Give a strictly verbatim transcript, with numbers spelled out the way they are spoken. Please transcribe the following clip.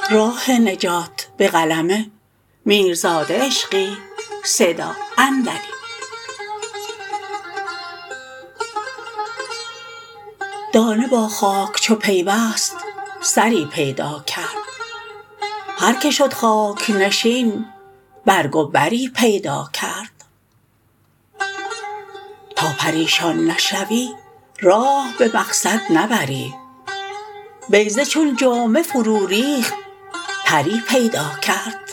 راه نجات به قلم میرزاد عشقی. صدا اندری. دانه با خاک چو پیوست سری پیدا کرد. هر که شد خاک نشین برگ و بری پیدا کرد. تا پریشان نشوی راه به مقصد نبری. بیضه چون جامه فرو ریخت پری پیدا کرد.